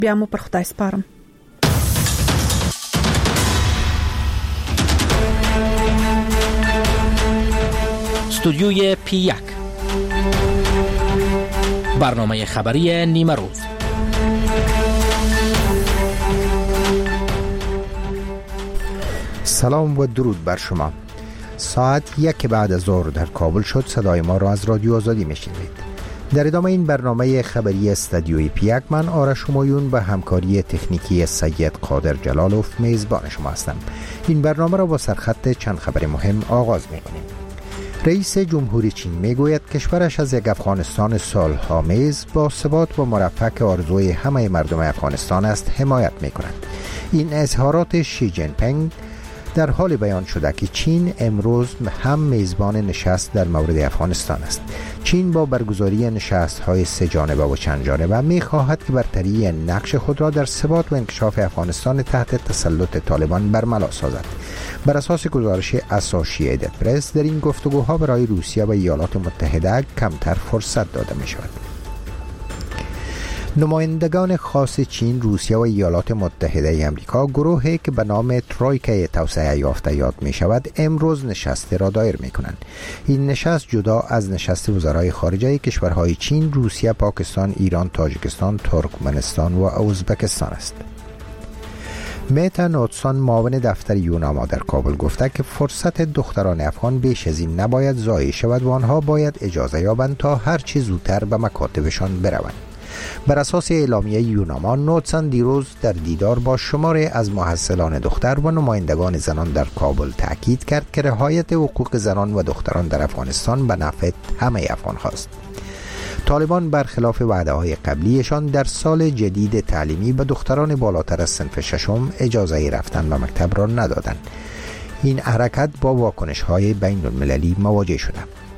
بیا مو پر خدای سپارم. استودیوی P1 برنامه خبری نیمه روز. سلام و درود بر شما. ساعت 1 بعد از ظهر در کابل شد. صدای ما را از رادیو آزادی میشنوید. در ادامه این برنامه خبری استودیوی P1 من آرش همایون به همکاری تکنیکی سید قادر جلالوف میزبان شما هستم. این برنامه را با سرخط چند خبر مهم آغاز میکنیم. رئیس جمهوری چین میگوید کشورش از یک افغانستان صلح‌آمیز با ثبات و مرفه که آرزوی همه مردم افغانستان است حمایت میکند. این اظهارات شی جین پینگ در حال بیان شده که چین امروز هم میزبان نشست در مورد افغانستان است. چین با برگزاری نشست‌های 3 جانبه و چند جانبه می‌خواهد که برتری نقش خود را در ثبات و انکشاف افغانستان تحت تسلط طالبان برملا سازد. بر اساس گزارش اسوسییتد پرس در این گفتگوها برای روسیه و ایالات متحده کمتر فرصت داده می‌شود. نمایندگان خاص چین، روسیه و ایالات متحده آمریکا، گروهی که به نام ترویکای توسعه یافته یاد می شود، امروز نشست را دایر می کنند. این نشست جدا از نشست وزرای خارجه کشورهای چین، روسیه، پاکستان، ایران، تاجیکستان، ترکمنستان و ازبکستان است. میتا نوتسان، معاون دفتر یوناما در کابل، گفته که فرصت دختران افغان بیش از این نباید ضایع شود و آنها باید اجازه یابند تا هر چه زودتر به مکاتبشان بروند. بر اساس اعلامیه یوناما، نوتسن دیروز در دیدار با شماری از محصلان دختر و نمایندگان زنان در کابل تاکید کرد که رعایت حقوق زنان و دختران در افغانستان به نفع همه افغان هاست. طالبان برخلاف وعده‌های قبلیشان در سال جدید تعلیمی به دختران بالاتر از صنف 6 اجازه رفتن به مکتب را ندادند. این حرکت با واکنش‌های بین‌المللی مواجه شده.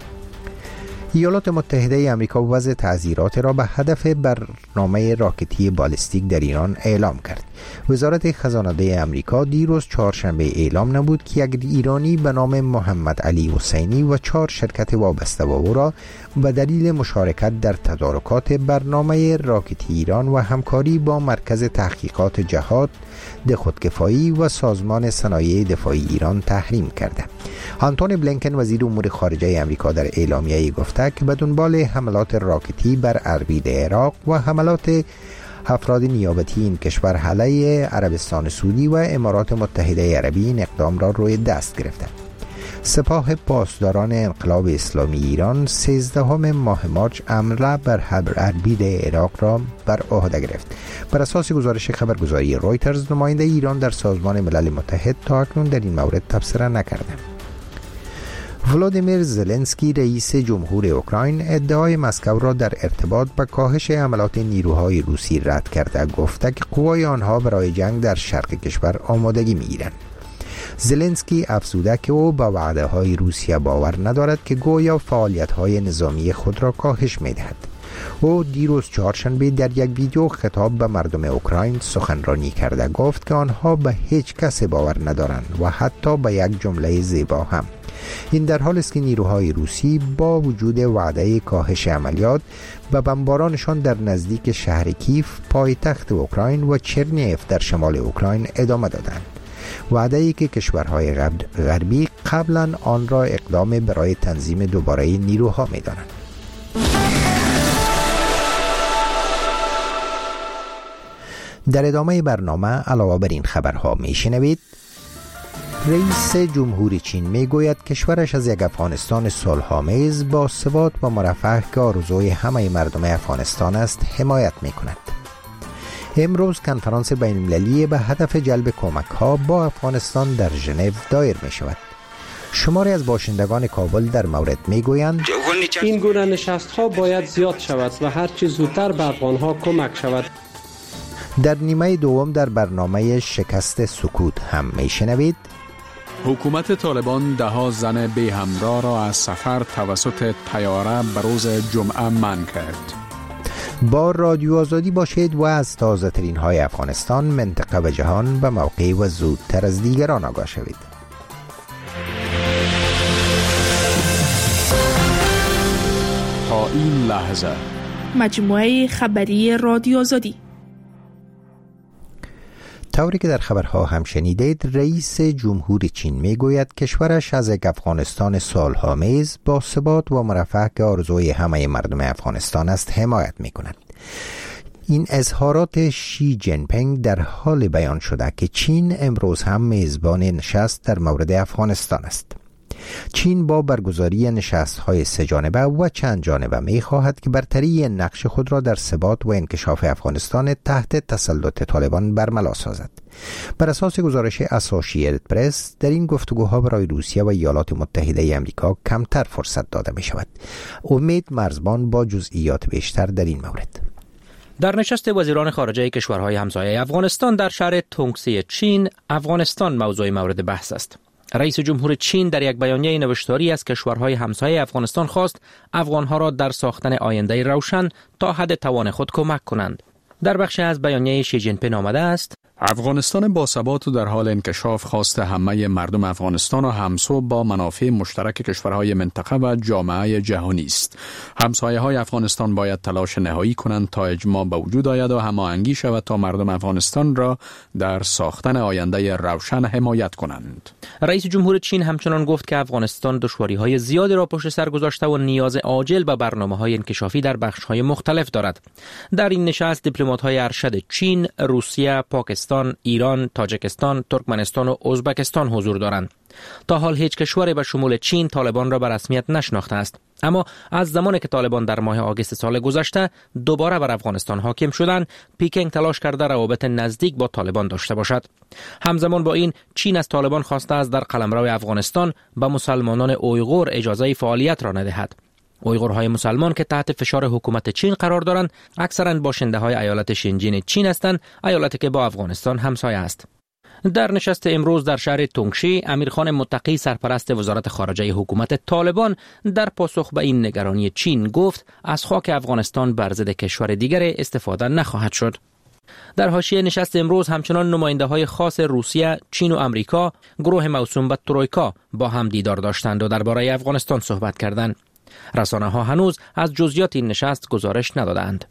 ایالات متحده آمریکا وضع تعزیرات را به هدف برنامه راکتی بالستیک در ایران اعلام کرد. وزارت خزانه آمریکا دیروز چهارشنبه اعلام نمود که یک ایرانی به نام محمد علی حسینی و 4 شرکت وابسته با او را به دلیل مشارکت در تدارکات برنامه راکتی ایران و همکاری با مرکز تحقیقات جهاد خودکفایی و سازمان صنایع دفاعی ایران تحریم کرده. آنتونی بلینکن، وزیر امور خارجه آمریکا، در اعلامیه‌ای گفته که به دنبال حملات راکتی بر اربیل عراق و حملات افراد نیابتی این کشور علیه عربستان سعودی و امارات متحده عربی این اقدام را روی دست گرفته. سپاه پاسداران انقلاب اسلامی ایران 13 ماه مارچ حمله بر اربیل عراق را بر عهده گرفت. بر اساس گزارش خبرگزاری رویترز، نماینده ایران در سازمان ملل متحد تا اکنون در این مورد تبصره نکرده. ولادیمیر زلنسکی، رئیس جمهور اوکراین، ادعای مسکو را در ارتباط با کاهش حملات نیروهای روسی رد کرده، گفته که قوای آنها برای جنگ در شرق کشور آمادگی می‌گیرند. زلنسکی افزوده که او با وعده‌های روسیه باور ندارد که گویا فعالیت‌های نظامی خود را کاهش می‌دهد. او دیروز چهارشنبه در یک ویدیو خطاب به مردم اوکراین سخنرانی کرده گفت که آنها به هیچ کس باور ندارند و حتی به یک جمله زیبا هم. این در حالی است که نیروهای روسی با وجود وعده کاهش عملیات به بمبارانشان در نزدیک شهر کیف، پایتخت اوکراین، و چرنیف در شمال اوکراین ادامه دادند. وعده‌ای که کشورهای غربی قبلا آن را اقدام برای تنظیم دوباره نیروها می‌دانند. در ادامه برنامه علاوه بر این خبرها میشنوید: رئیس جمهوری چین میگوید کشورش از یک افغانستان صلح‌آمیز با ثبات و مرفه که آرزوی همه مردم افغانستان است حمایت میکند. امروز کنفرانس بین‌المللی به هدف جلب کمک‌ها با افغانستان در ژنو دایر می‌شود. شماری از باشندگان کابل در مورد میگویند این گونه نشست‌ها باید زیاد شود و هر چه زودتر به افغان‌ها کمک شود. در نیمه دوم در برنامه شکست سکوت هم میشنوید: حکومت طالبان 10 زن بی همراه را از سفر توسط طیاره به روز جمعه منع کرد. با رادیو آزادی باشید و از تازه ترین های افغانستان، منطقه و جهان به موقع و زودتر از دیگران آگاه شوید. تا این لحظه مجموعه خبری رادیو آزادی. طوری که در خبرها هم شنیدید، رئیس جمهور چین میگوید کشورش از افغانستان صلح‌آمیز با ثبات و مرفه که آرزوی همه مردم افغانستان است حمایت می‌کند. این اظهارات شی جین پینگ در حال بیان شده که چین امروز هم میزبان نشست در مورد افغانستان است. چین با برگزاری نشست‌های سه جانبه و چند جانبه می‌خواهد که برتری نقش خود را در ثبات و انکشاف افغانستان تحت تسلط طالبان برملا سازد. بر اساس گزارش اسوسییتد پرس، در این گفتگوها برای روسیه و ایالات متحده آمریکا کمتر فرصت داده می‌شود. امید مرزبان با جزئیات بیشتر در این مورد. در نشست وزیران خارجه کشورهای همسایه افغانستان در شهر تونگسی چین، افغانستان موضوع مورد بحث است. رئیس جمهور چین در یک بیانیه نوشتاری از کشورهای همسایه افغانستان خواست افغانها را در ساختن آینده روشن تا حد توان خود کمک کنند. در بخش از بیانیه شی جین پینگ آمده است: افغانستان با ثبات و در حال انکشاف خواست همه مردم افغانستان و همسو با منافع مشترک کشورهای منطقه و جامعه جهانی است. همسایه‌های افغانستان باید تلاش نهایی کنند تا اجماع به وجود آید و هماهنگی شود تا مردم افغانستان را در ساختن آینده روشن حمایت کنند. رئیس جمهور چین همچنان گفت که افغانستان دشواری‌های زیادی را پشت سر گذاشته و نیاز عاجل به برنامه‌های انکشافی در بخش‌های مختلف دارد. در این نشست دیپلمات‌های ارشد چین، روسیه، پاکستان، ایران، تاجیکستان، ترکمنستان و ازبکستان حضور دارند. تا حال هیچ کشوری به شمول چین طالبان را به رسمیت نشناخته است. اما از زمانی که طالبان در ماه آگوست سال گذشته دوباره بر افغانستان حاکم شدند، پکینگ تلاش کرده روابط نزدیک با طالبان داشته باشد. همزمان با این، چین از طالبان خواسته است در قلمرو افغانستان به مسلمانان اویغور اجازه فعالیت را ندهد. اویغورهای مسلمان که تحت فشار حکومت چین قرار دارند، اکثرا باشنده‌های ایالت شینجین چین هستند، ایالتی که با افغانستان همسایه است. در نشست امروز در شهر تونگشی، امیرخان متقی سرپرست وزارت خارجه حکومت طالبان در پاسخ به این نگرانی چین گفت از خاک افغانستان بر ضد کشور دیگر استفاده نخواهد شد. در حاشیه نشست امروز همچنان نماینده‌های خاص روسیه، چین و آمریکا، گروه موسوم به ترویکا با هم دیدار داشتند و درباره افغانستان صحبت کردند. رسانه‌ها هنوز از جزئیات این نشست گزارش ندادند.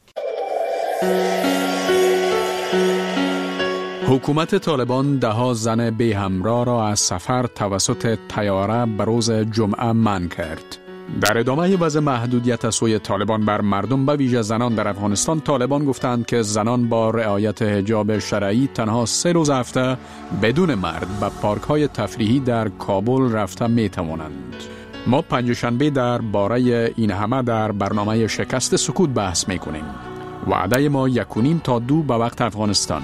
حکومت طالبان 10 زن بی همراه را از سفر توسط طیاره به روز جمعه منع کرد. در ادامه وضع محدودیت از سوی طالبان بر مردم به ویژه زنان در افغانستان، طالبان گفتند که زنان با رعایت حجاب شرعی تنها 3 روز هفته بدون مرد به پارک‌های تفریحی در کابل رفته می توانند. ما پنجشنبه در باره این همه در برنامه شکست سکوت بحث می کنیم. وعده ما 1:30 تا 2 به وقت افغانستان.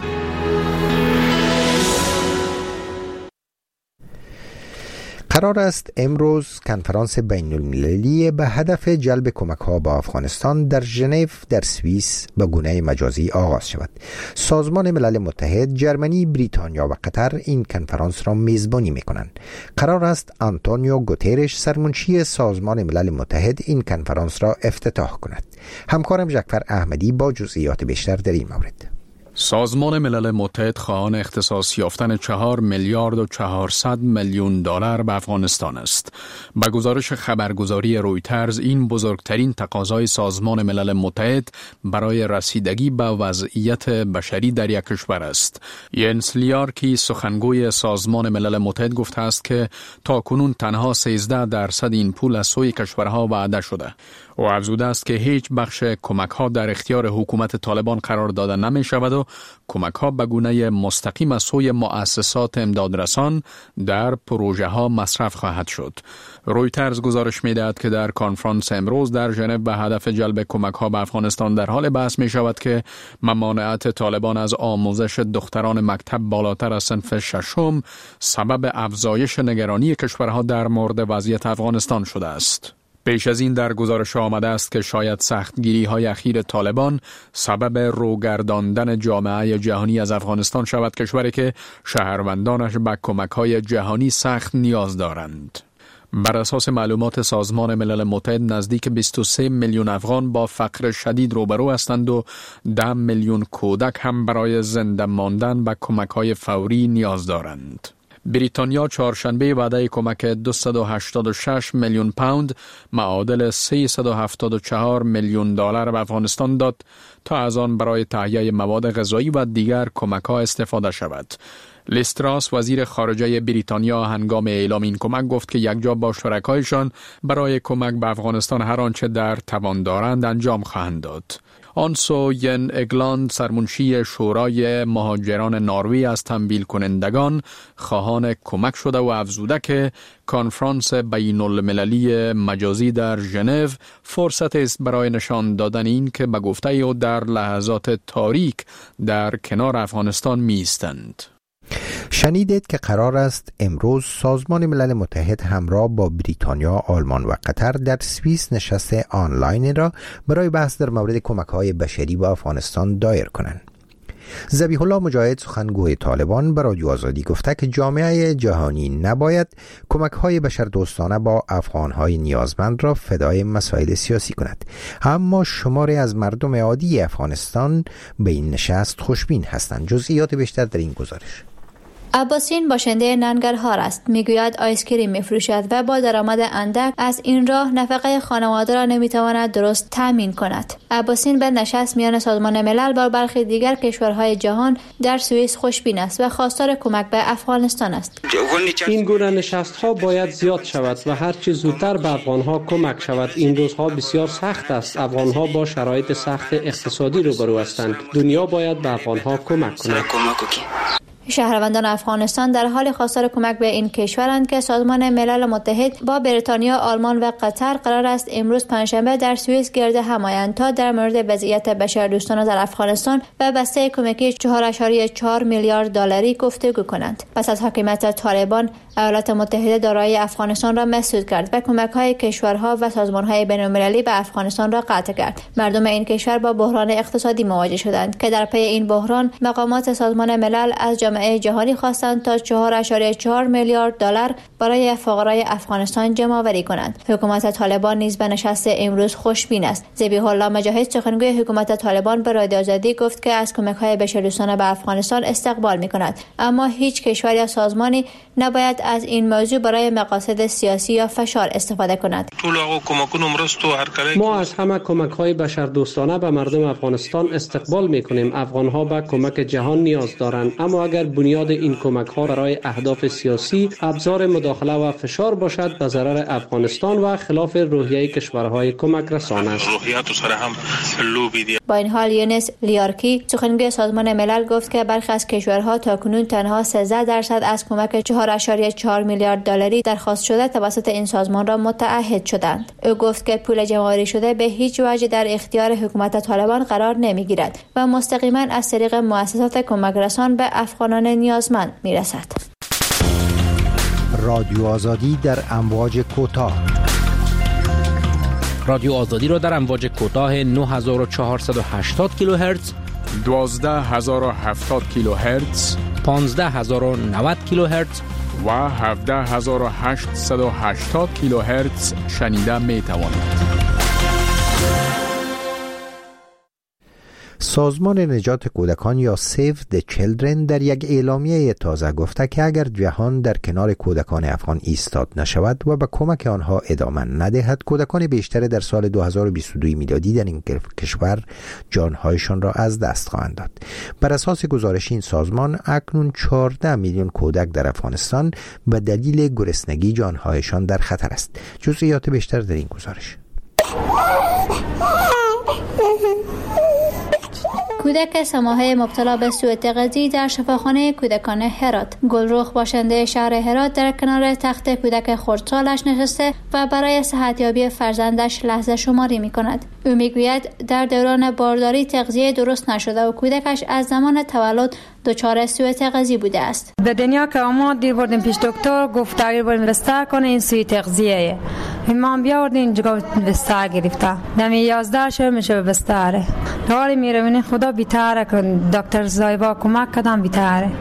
قرار است امروز کنفرانس بین المللی به هدف جلب کمک‌ها به افغانستان در ژنو در سوئیس به گونه مجازی آغاز شود. سازمان ملل متحد، جرمنی، بریتانیا و قطر این کنفرانس را میزبانی می‌کنند. قرار است آنتونیو گوترش، سرمنشی سازمان ملل متحد، این کنفرانس را افتتاح کند. همکارم جعفر احمدی با جزئیات بیشتر در این مورد. سازمان ملل متحد خواهان اختصاص یافتن 4 میلیارد و 400 میلیون دلار به افغانستان است. با گزارش خبرگزاری رویترز، این بزرگترین تقاضای سازمان ملل متحد برای رسیدگی به وضعیت بشری در یک کشور است. ینس لیارکی، سخنگوی سازمان ملل متحد، گفته است که تاکنون تنها 13% این پول از سوی کشورها وعده شده. و افزوده است که هیچ بخش کمک‌ها در اختیار حکومت طالبان قرار داده نمی شود و کمک‌ها به گونه مستقیم از سوی مؤسسات امدادرسان در پروژه‌ها مصرف خواهد شد. رویترز گزارش می‌دهد که در کنفرانس امروز در ژنو به هدف جلب کمک‌ها به افغانستان در حال بحث می‌شود که ممانعت طالبان از آموزش دختران مکتب بالاتر از صنف 6 سبب افزایش نگرانی کشورها در مورد وضعیت افغانستان شده است. پیش از این در گزارش آمده است که شاید سختگیری‌های اخیر طالبان سبب روگرداندن جامعه جهانی از افغانستان شود، کشوری که شهروندانش به کمک‌های جهانی سخت نیاز دارند. بر اساس معلومات سازمان ملل متحد، نزدیک 23 میلیون افغان با فقر شدید روبرو هستند و 10 میلیون کودک هم برای زنده ماندن به کمک‌های فوری نیاز دارند. بریتانیا چهارشنبه وعده کمک 286 میلیون پوند معادل 374 میلیون دلار به افغانستان داد تا از آن برای تهیه مواد غذایی و دیگر کمک‌ها استفاده شود. لیز تراس وزیر خارجه بریتانیا هنگام اعلام این کمک گفت که یکجا با شرکایشان برای کمک به افغانستان هر آنچه در توان دارند انجام خواهند داد. آنسو ین اگلاند سرمنشی شورای مهاجران نروژ از تمویل کنندگان خواهان کمک شده و افزوده که کنفرانس بین المللی مجازی در ژنو فرصت است برای نشان دادن این که به گفته او در لحظات تاریک در کنار افغانستان می ایستند. شنیدید که قرار است امروز سازمان ملل متحد همراه با بریتانیا، آلمان و قطر در سوئیس نشست آنلاین را برای بحث در مورد کمک‌های بشری به افغانستان دایر کنند. ذبیح الله مجاهد سخنگوی طالبان به رادیو آزادی گفته که جامعه جهانی نباید کمک‌های بشردوستانه با افغان‌های نیازمند را فدای مسائل سیاسی کند. اما شماری از مردم عادی افغانستان به این نشست خوشبین هستند. جزئیات بیشتر در این گزارش. عباسین باشنده ننگرهار است. میگوید آیسکریم میفروشد و با درآمد اندک از این راه نفقه خانواده را نمیتواند درست تامین کند. عباسین به نشست میان سازمان ملل با برخی دیگر کشورهای جهان در سوئیس خوشبین است و خواستار کمک به افغانستان است. این گونه نشست‌ها باید زیاد شود و هر چه زودتر به افغان‌ها کمک شود. این روزها بسیار سخت است. افغان‌ها با شرایط سخت اقتصادی روبرو هستند. دنیا باید به افغان‌ها کمک کند. شهروندان افغانستان در حال خواستار کمک به این کشورند که سازمان ملل متحد با بریتانیا، آلمان و قطر قرار است امروز پنجشنبه در سوئیس گرد هم آیند تا در مورد وضعیت بشردوستانه در افغانستان و بسته کمکی 4.4 میلیارد دلاری گفتگو کنند. پس از حاکمیت طالبان، ایالات متحده دارایی افغانستان را مسدود کرد و کمک‌های کشورها و سازمان‌های بین‌المللی به افغانستان را قطع کرد. مردم این کشور با بحران اقتصادی مواجه شدند که در پی این بحران مقامات سازمان ملل از جامعه جهانی خواستند تا 4.4 میلیارد دلار برای فقرای افغانستان جمع‌آوری کنند. حکومت طالبان نیز به نشست امروز خوشبین است. ذبیح الله مجاهد سخنگوی حکومت طالبان به رادیو آزادی گفت که از کمک‌های بشردوستانه به افغانستان استقبال می‌کند، اما هیچ کشور یا سازمانی نباید از این موضوع برای مقاصد سیاسی یا فشار استفاده کند. ما از همه کمک‌های بشردوستانه به مردم افغانستان استقبال می‌کنیم. افغان‌ها به کمک جهان نیاز دارند، اما اگر بنیاد این کمک‌ها برای اهداف سیاسی ابزار مداخله و فشار باشد، به ضرر افغانستان و خلاف روحیه کشورهای کمک رسان است. با این حال یونس لیارکی سخنگوی سازمان ملل گفت که برخی از کشورها تاکنون تنها 13% از کمک 4.4 میلیارد دلاری درخواست شده توسط این سازمان را متعهد شدند. او گفت که پول جمع‌آوری شده به هیچ وجه در اختیار حکومت طالبان قرار نمی‌گیرد و مستقیما از طریق مؤسسات کمک رسان به افغانان نیازمند می‌رسد. رادیو آزادی در امواج کوتاه. رادیو آزادی را در امواج کوتاه 9480 کیلوهرتز، 12070 کیلوهرتز، 15090 کیلوهرتز و 17880 کیلوهرتز شنیده می توانید. سازمان نجات کودکان یا سیو د چیلدرن در یک اعلامیه تازه گفته که اگر جهان در کنار کودکان افغان ایستاد نشود و به کمک آنها ادامه ندهد، کودکان بیشتر در سال 2022 میلادی در این کشور جانهایشان را از دست خواهند داد. بر اساس گزارش این سازمان اکنون 14 میلیون کودک در افغانستان به دلیل گرسنگی جانهایشان در خطر است. جزئیات بیشتر در این گزارش. کودک سماحه مبتلا به سوء تغذیه در شفاخانه کودکان هرات. گلرخ باشنده شهر هرات در کنار تخت کودک خردسالش نشسته و برای صحتیابی فرزندش لحظه شماری می کند. او میگوید در دوران بارداری تغذیه درست نشده و کودکش از زمان تولد دچار سوء تغذیه بوده است. به دنیا که آمد بردیم پیش دکتر، گفت اگر باید بستر کنه این سوء تغذیه. امام بیاوردین اینجا بستر گرفته. دمی 11 شب میشه به بستره. دوباره میره خدا بیتاره کن. دکتر زایبا کمک کردن بیتاره.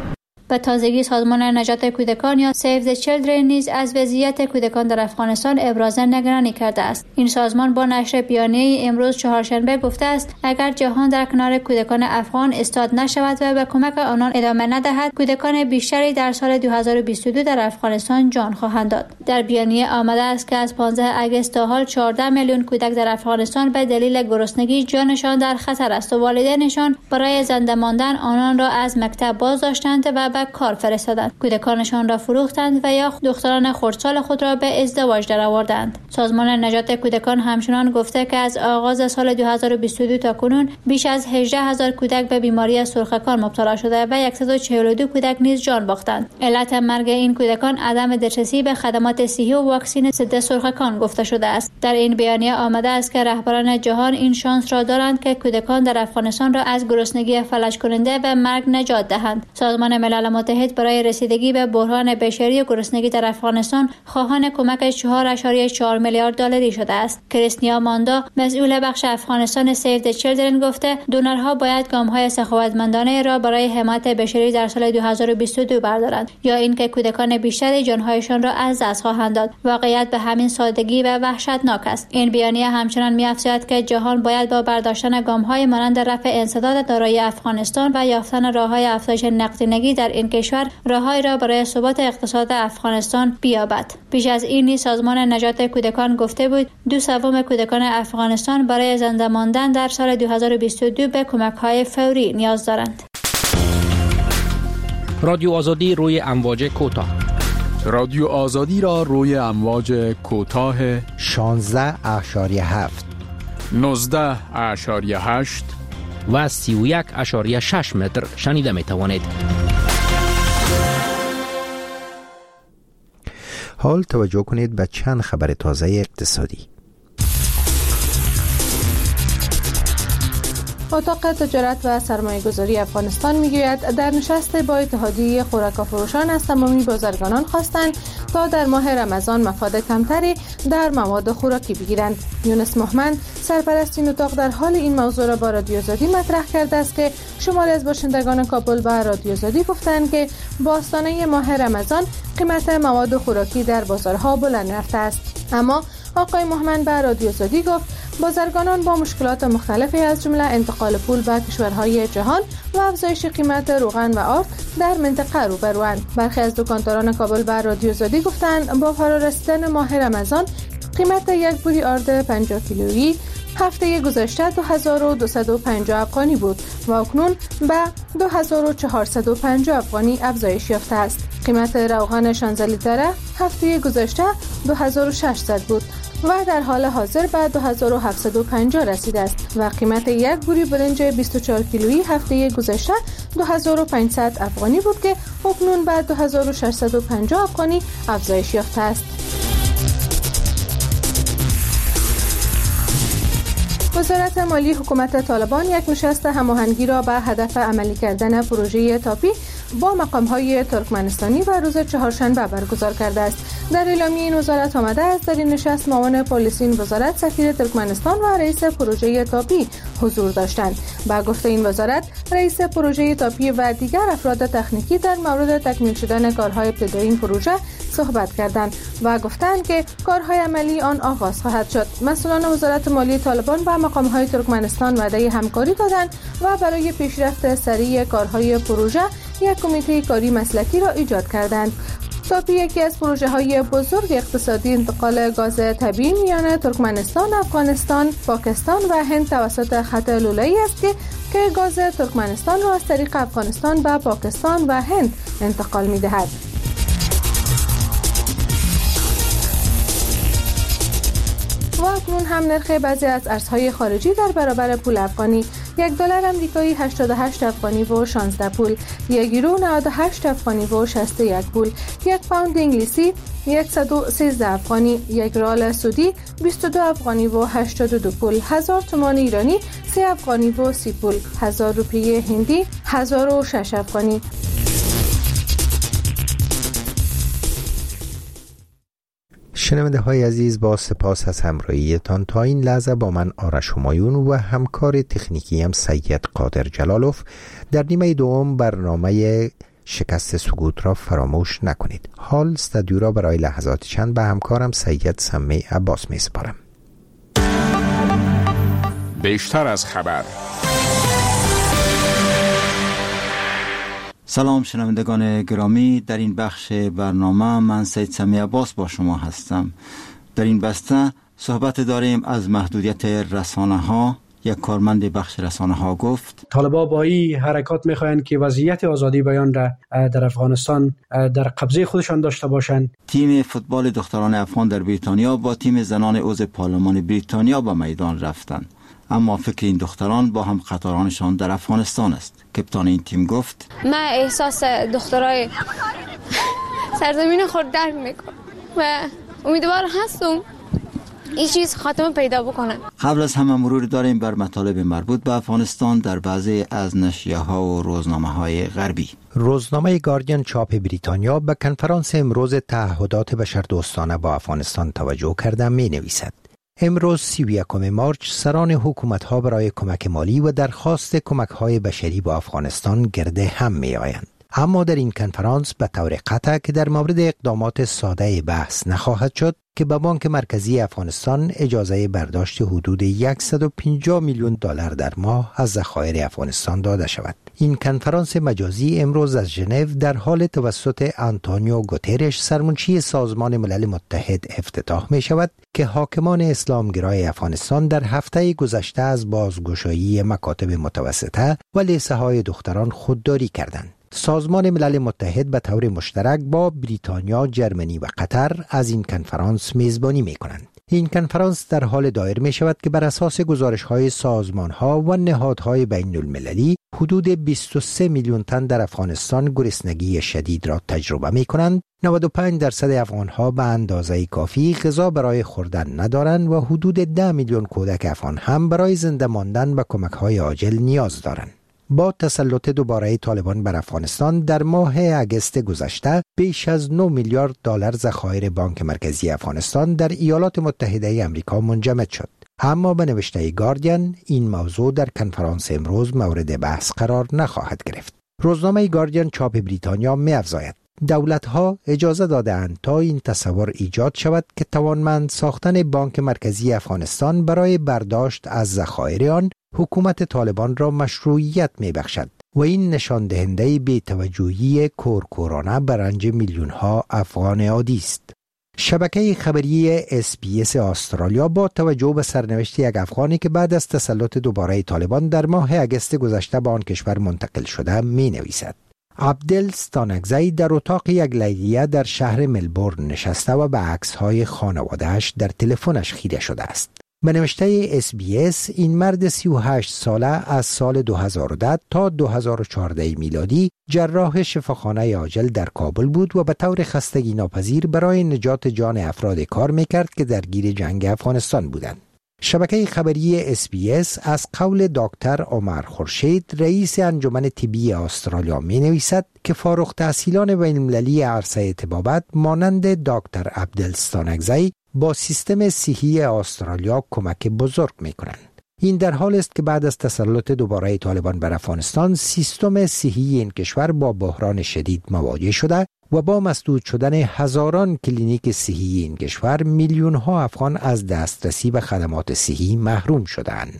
به تازگی سازمان نجات کودکان یا Save the Children نیز از وضعیت کودکان در افغانستان ابراز نگرانی کرده است. این سازمان با نشر بیانیه امروز چهارشنبه گفته است اگر جهان در کنار کودکان افغان ایستاد نشود و به کمک آنان ادامه ندهد، کودکان بیشتری در سال 2022 در افغانستان جان خواهند داد. در بیانیه آمده است که از 15 اگست تا حال 14 میلیون کودک در افغانستان به دلیل گرسنگی جانشان در خطر است و والدینشان برای زنده ماندن آنان را از مکتب باز داشتند و به کار فرستادند. کودکانشان را فروختند و یا دختران خردسال خود را به ازدواج درآوردند. سازمان نجات کودکان همچنان گفته که از آغاز سال 2022 تا کنون بیش از 18,000 کودک به بیماری سرخکان مبتلا شده و 142 کودک نیز جان باختند. علت مرگ این کودکان عدم دسترسی به خدمات صحی و واکسن ضد سرخکان گفته شده است. در این بیانیه آمده است که رهبران جهان این شانس را دارند که کودکان در افغانستان را از گرسنگی فلج کننده و مرگ نجات دهند. سازمان ملل متحد برای رسیدگی به بحران بشری و گرسنگی در افغانستان خواهان کمک 4.4 میلیارد دلاری شده است. کریستیا ماندا مسئول بخش افغانستان Save the Children گفته دونرها باید گام‌های سخاوتمندانه را برای حمایت بشری در سال 2022 بردارند یا اینکه کودکان بیشتری جان‌هایشان را از دست خواهند داد. واقعیت به همین سادگی و وحشتناک است. این بیانیه همچنان می‌افزاید که جهان باید با برداشتن گام‌های مانند رفع انسداد دارایی افغانستان و یافتن راه‌های افزایش نقدینگی در این کشور راه‌هایی را برای ثبات اقتصاد افغانستان بیابد. بیش از این سازمان نجات کودکان گفته بود 2/3 کودکان افغانستان برای زنده ماندن در سال 2022 به کمک‌های فوری نیاز دارند. رادیو آزادی روی امواج کوتاه. رادیو آزادی را روی امواج کوتاه 16.7 19.8 و 31.6 متر شنیده می توانید. حال توجه کنید به چند خبر تازه اقتصادی. اتاق تجارت و سرمایه‌گذاری افغانستان میگوید در نشست با اتحادیه خوراک‌فروشان از تمامی بازرگانان خواستند تا در ماه رمضان مفاد کمتری در مواد خوراکی بگیرند. یونس محمد سرپرست این اتاق در حال این موضوع را با رادیو آزادی مطرح کرده است که شماری از باشندگان کابل با رادیو آزادی گفتند که با آستانه ماه رمضان قیمت مواد خوراکی در بازارها بلند رفته است. اما آقای محمد به رادیو آزادی گفت بازرگانان با مشکلات مختلفی از جمله انتقال پول به کشورهای جهان و افزایش قیمت روغن و آرد در منطقه روبروند. برخی از دکانداران کابل به رادیو آزادی گفتند با فرارسیدن ماه رمضان قیمت یک بوری آرد 50 کیلویی هفته گذشته 2250 افغانی بود و اکنون به 2450 افغانی افزایش یافته است. قیمت روغن 16 لیتره هفته گذشته 2600 بود و در حال حاضر به 2750 رسیده است و قیمت یک بوری برنج 24 کیلویی هفته گذشته 2500 افغانی بود که اکنون به 2650 افغانی افزایش یافته است. وزارت مالی حکومت طالبان یک نشست هماهنگی را به هدف عملی کردن پروژه تاپی با مقام‌های ترکمنستانی و روز چهارشنبه برگزار کرده است. در اعلامیه این وزارت آمده است در این نشست معاون پلیسی این وزارت، سفیر ترکمنستان و رئیس پروژه تاپی حضور داشتند. با گفته این وزارت، رئیس پروژه تاپی و دیگر افراد تکنیکی در مورد تکمیل شدن کارهای ابتدایی این پروژه صحبت کردند و گفتند که کارهای عملی آن آغاز خواهد شد. مسئولان وزارت مالی طالبان با مقام‌های ترکمنستان وعده همکاری دادند و برای پیشرفت سریع کارهای پروژه یک کمیته کاری مسلکی را ایجاد کردند. تاپی یکی از پروژه‌های بزرگ اقتصادی انتقال گاز طبیعی میان ترکمنستان، افغانستان، پاکستان و هند توسط خط لوله‌ای است که گاز ترکمنستان را از طریق افغانستان به پاکستان و هند انتقال می‌دهد. و اکنون هم نرخ بعضی از ارزهای خارجی در برابر پول افغانی: $1 آمریکایی 88 افغانی و 16 پول، 1 یورو 98 افغانی و 61 پول، 1 پوند انگلیسی 113 افغانی، 1 ریال سعودی 22 افغانی و 82 پول، 1000 تومان ایرانی 3 افغانی و 30 پول، 1000 روپیه هندی 1006 افغانی. شنونده های عزیز، با سپاس از همراهیتان تا این لحظه با من آرش همایون و همکار تکنیکی هم سید قادر جلالوف در نیمه دوم برنامه شکست سقوط را فراموش نکنید. حال استودیو را برای لحظات چند به همکارم سید سمی عباس می سپارم. بیشتر از خبر. سلام شنوندگان گرامی، در این بخش برنامه من سید سمی عباس با شما هستم. در این بسته صحبت داریم از محدودیت رسانه ها. یک کارمند بخش رسانه ها گفت طالبان با این حرکات میخواهند که وضعیت آزادی بیان را در افغانستان در قبضه خودشان داشته باشند. تیم فوتبال دختران افغان در بریتانیا با تیم زنان عضو پارلمان بریتانیا به میدان رفتند، اما فکر این دختران با هم قطارانشان در افغانستان است. کپتان این تیم گفت من احساس دخترای سرزمین خود درک میکنم و امیدوار هستم این چیز خاتمه پیدا بکنه. قبل از همه مرور داریم بر مطالب مربوط به افغانستان در بعضی از نشریه‌ها و روزنامه‌های غربی. روزنامه گاردین چاپ بریتانیا به کنفرانس امروز تعهدات بشردوستانه با افغانستان توجه کرده می‌نویسد امروز 31 مارچ سران حکومت‌ها برای کمک مالی و درخواست کمک‌های بشری با افغانستان گرد هم می‌آیند. اما در این کنفرانس به طور قطع که در مورد اقدامات ساده بحث نخواهد شد که به بانک مرکزی افغانستان اجازه برداشت حدود 150 میلیون دلار در ماه از ذخایر افغانستان داده شود. این کنفرانس مجازی امروز از ژنو در حال توسط آنتونیو گوترش سرمنشی سازمان ملل متحد افتتاح می شود که حاکمان اسلامگرای افغانستان در هفته گذشته از بازگشایی مکاتب متوسطه و لیسه های دختران خودداری کردند. سازمان ملل متحد به طور مشترک با بریتانیا، جرمنی و قطر از این کنفرانس میزبانی می کنند. این کنفرانس در حال دایر می شود که بر اساس گزارش های سازمان ها و نهادهای بین المللی حدود 23 میلیون تن در افغانستان گرسنگی شدید را تجربه می کنند. 95% افغان ها به اندازه کافی غذا برای خوردن ندارند و حدود 10 میلیون کودک افغان هم برای زنده ماندن به کمک های عاجل نیاز دارند. با تسلط دوباره طالبان بر افغانستان در ماه اگست گذشته بیش از 9 میلیارد دلار ذخایر بانک مرکزی افغانستان در ایالات متحده آمریکا منجمد شد. اما به نوشته گاردین این موضوع در کنفرانس امروز مورد بحث قرار نخواهد گرفت. روزنامه گاردین چاپ بریتانیا می‌افزاید دولت‌ها اجازه داده‌اند تا این تصور ایجاد شود که توانمند ساختن بانک مرکزی افغانستان برای برداشت از ذخایر آن حکومت طالبان را مشروعیت می‌بخشد و این نشان دهنده بی‌توجهی کورکورانه بر رنج میلیون‌ها افغان عادی است. شبکه خبری SBS استرالیا با توجه به سرنوشت یک افغانی که بعد از تسلط دوباره طالبان در ماه اگست گذشته به آن کشور منتقل شده می‌نویسد عبدل ستانکزی در اتاق یک لیلیه در شهر ملبورن نشسته و به عکس‌های خانواده‌اش در تلفنش خیره شده است. به نوشته SBS این مرد 38 ساله از سال 2010 تا 2014 میلادی جراح شفاخانه عاجل در کابل بود و به طور خستگی ناپذیر برای نجات جان افراد کار میکرد که درگیر جنگ افغانستان بودند. شبکه خبری SBS از قول دکتر عمر خورشید رئیس انجمن طبی استرالیا می نویسد که فارغ التحصیلان بین المللی عرصه طبابت مانند دکتر عبدل ستانکزی با سیستم صحی استرالیا کمک بزرگ می کنند. این در حال است که بعد از تسلط دوباره طالبان بر افغانستان سیستم صحی این کشور با بحران شدید مواجه شده و با مسدود شدن هزاران کلینیک صحی این کشور میلیون ها افغان از دسترسی به خدمات صحی محروم شدند.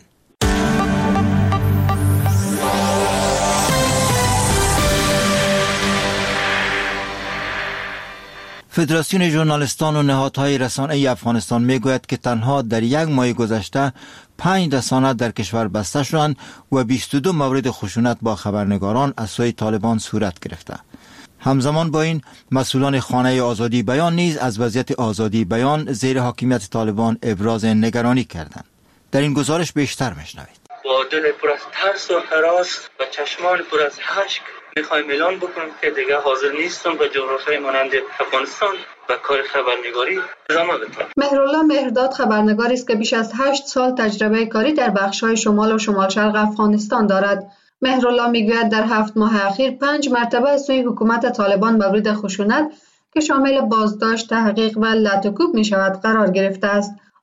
فدراسیون ژورنالیستان و نهادهای رسانه‌ای افغانستان میگوید که تنها در یک ماه گذشته 5 رسانه در کشور بسته شدند و 22 مورد خشونت با خبرنگاران از سوی طالبان صورت گرفته. همزمان با این مسئولان خانه آزادی بیان نیز از وضعیت آزادی بیان زیر حاکمیت طالبان ابراز نگرانی کردند. در این گزارش بیشتر میشنوید. با دل پر از ترس و هراس و چشمان پر از اشک میخوایم اعلان بکنم که دیگه حاضر نیستم به جغرافیای مانند افغانستان و کار خبرنگاری ادامه بدم. مهرالله مهرداد خبرنگاری است که بیش از 8 سال تجربه کاری در بخش‌های شمال و شمال شرق افغانستان دارد. مهرالله میگوید در 7 ماه اخیر 5 مرتبه از سوی حکومت طالبان مورد خشونت که شامل بازداشت، تحقیق و لطوکوب می شود قرار گرفته است.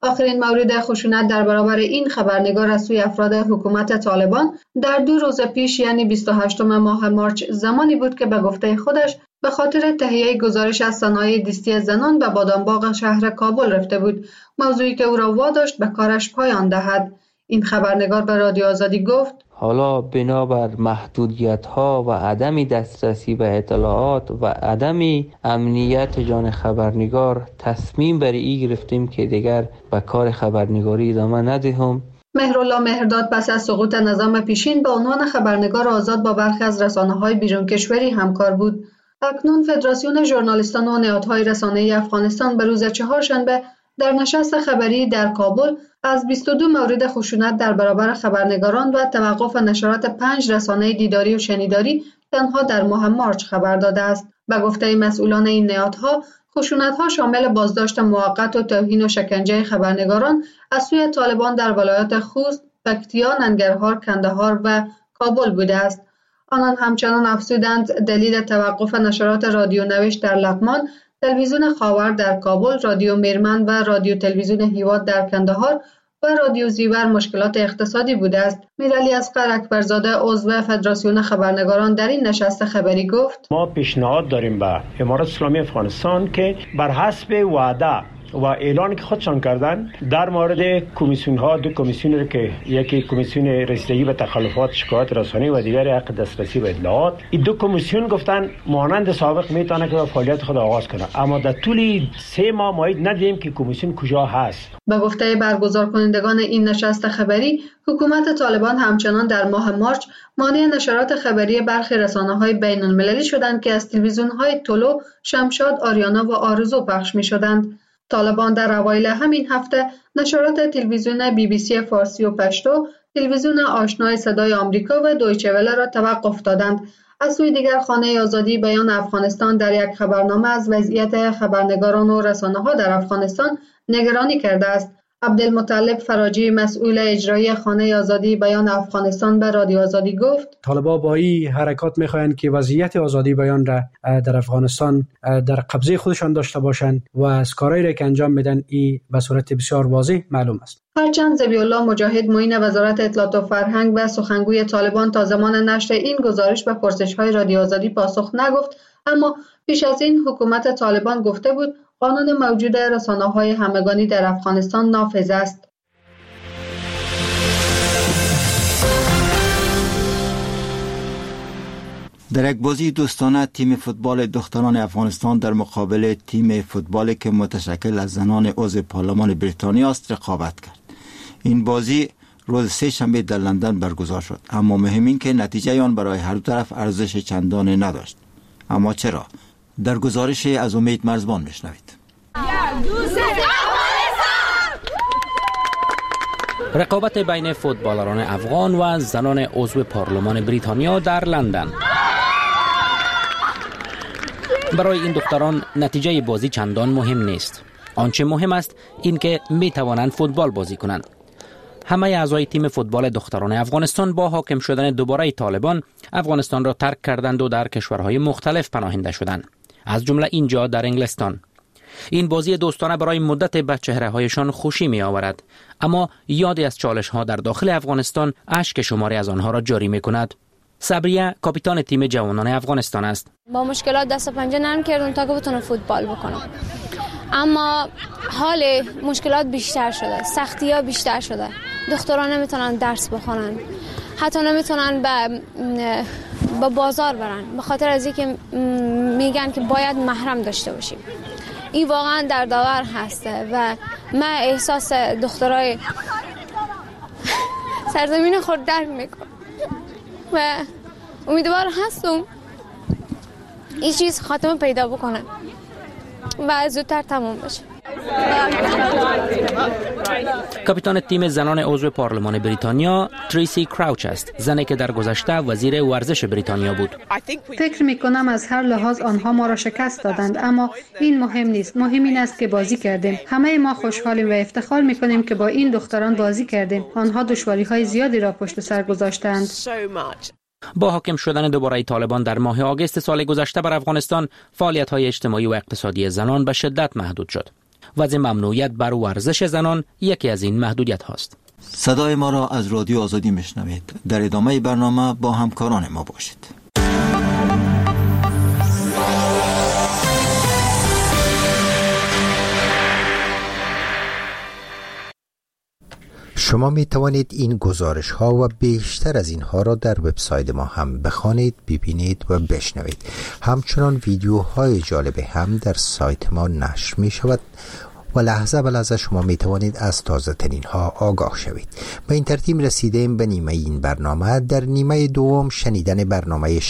آخرین مورد خشونت در برابر این خبرنگار از سوی افراد حکومت طالبان در 2 روز پیش یعنی 28 ماه مارچ زمانی بود که به گفته خودش به خاطر تهیه گزارش از صنایع دستی زنان به بادامباغ شهر کابل رفته بود، موضوعی که او را واداشت به کارش پایان دهد. این خبرنگار به رادیو آزادی گفت: حالا بنابر محدودیت‌ها و عدم دسترسی به اطلاعات و عدم امنیت جان خبرنگار تصمیم بر این گرفتیم که دیگر به کار خبرنگاری ادامه ندهیم. مهرالله مهرداد پس از سقوط نظام پیشین به عنوان خبرنگار آزاد با برخی از رسانه‌های بیرون کشوری همکار بود. اکنون فدراسیون ژورنالیستان و نهادهای رسانه‌ای افغانستان به روز چهارشنبه در نشست خبری در کابل از 22 مورد خشونت در برابر خبرنگاران و توقف نشرات 5 رسانه دیداری و شنیداری تنها در ماه مارچ خبر داده است. به گفته مسئولان این نهادها، خشونت‌ها شامل بازداشت موقت و توهین و شکنجه خبرنگاران از سوی طالبان در ولایات خوست، پکتیا، ننگرهار، کندهار و کابل بوده است. آنان همچنان افزودند دلیل توقف نشرات رادیو نوشت در لغمان، تلویزیون خاور در کابل، رادیو میرمن و رادیو تلویزیون هیواد در کندهار و رادیو زیور مشکلات اقتصادی بوده است. میرعلی اصغر اکبرزاده عضو فدراسیون خبرنگاران در این نشست خبری گفت: ما پیشنهاد داریم به امارات اسلامی افغانستان که بر حسب وعده و اعلان که خودشان کردن در مورد کمیسیون ها، 2 کمیسیون که یکی کمیسیون رسیدگی به تخلفات شکایت رسانی و دیگری حق دسترسی به اطلاعات، این 2 کمیسیون گفتن مانند سابق میتونه که فعالیت خود آغاز کنه، اما در طول 3 ماه مایید ندیدیم که کمیسیون کجا هست. به گفته برگزار کنندگان این نشست خبری، حکومت طالبان همچنان در ماه مارچ مانع نشرات خبری برخی رسانه‌های بین‌المللی شدند که از تلویزیون‌های طلوع، شمشاد، آریانا و آرزو پخش می‌شدند. طالبان در اوایل همین هفته نشرات تلویزیون BBC فارسی و پشتو، تلویزیون آشنای صدای آمریکا و دویچه وله را توقف دادند. از سوی دیگر خانه آزادی بیان افغانستان در یک خبرنامه از وضعیت خبرنگاران و رسانه‌ها در افغانستان نگرانی کرده است. عبدالمطلب فراجی مسئول اجرایی خانه آزادی بیان افغانستان به رادیو آزادی گفت: طالبان با این حرکات میخواهند که وضعیت آزادی بیان را در افغانستان در قبضه خودشان داشته باشند و از کارهایی را که انجام میدن این به صورت بسیار واضح معلوم است. هرچند ذبیح الله مجاهد معین وزارت اطلاعات و فرهنگ و سخنگوی طالبان تا زمان نشر این گزارش به پرسش‌های رادیو آزادی پاسخ نگفت، اما پیش از این حکومت طالبان گفته بود قانون موجود رسانه‌های همگانی در افغانستان نافذ است. در یک بازی دوستانه تیم فوتبال دختران افغانستان در مقابل تیم فوتبالی که متشکل از زنان عضو پارلمان بریتانیا است رقابت کرد. این بازی روز 3 شنبه در لندن برگزار شد، اما مهم این که نتیجه آن برای هر دو طرف ارزش چندانی نداشت. اما چرا؟ در گزارش از امید مرزبان میشنوید. رقابت بین فوتبالران افغان و زنان عضو پارلمان بریتانیا در لندن. برای این دختران نتیجه بازی چندان مهم نیست. آنچه مهم است این که می توانند فوتبال بازی کنند. همه اعضای تیم فوتبال دختران افغانستان با حاکم شدن دوباره طالبان افغانستان را ترک کردند و در کشورهای مختلف پناهنده شدند، از جمله اینجا در انگلستان. این بازی دوستانه برای مدت به چهره‌هایشان خوشی می آورد، اما یادی از چالش‌ها در داخل افغانستان اشک شماری از آنها را جاری می کند. صبریه کاپیتان تیم جوانان افغانستان است. با مشکلات دست و پنجه نرم کردم تا که بتونم فوتبال بکنم، اما حال مشکلات بیشتر شده، سختی‌ها بیشتر شده. دختران نمیتونن درس بخونن، حتی نمیتونن به بازار برن، به خاطر از اینکه میگن که باید محرم داشته باشیم. این واقعا دردآور هسته و من احساس دخترای سرزمین خود درک میکنم و امیدوار هستم این چیز خاتمه پیدا بکنه و زودتر تمام بشه. کاپیتان تیم زنان عضو پارلمان بریتانیا تریسی کراوچ است، زنی که در گذشته وزیر ورزش بریتانیا بود. فکر میکنم از هر لحاظ آنها ما را شکست دادند، اما این مهم نیست. مهم این است که بازی کردیم. همه ما خوشحالیم و افتخار میکنیم که با این دختران بازی کردیم. آنها دشواری‌های زیادی را پشت سر گذاشتند. با حاکم شدن دوباره طالبان در ماه آگوست سال گذشته بر افغانستان، فعالیت‌های اجتماعی و اقتصادی زنان به شدت محدود شد. وضع ممنوعیت بر ورزش زنان یکی از این محدودیت هاست. صدای ما را از رادیو آزادی میشنوید. در ادامه برنامه با همکاران ما باشید. شما می توانید این گزارش ها و بیشتر از اینها را در وبسایت ما هم بخوانید، ببینید و بشنوید. همچنان ویدیوهای جالب هم در سایت ما نشر می شود و لحظه به لحظه شما می توانید از تازه ترین ها آگاه شوید. به این ترتیب رسیدیم به نیمه این برنامه. در نیمه دوم شنیدن برنامه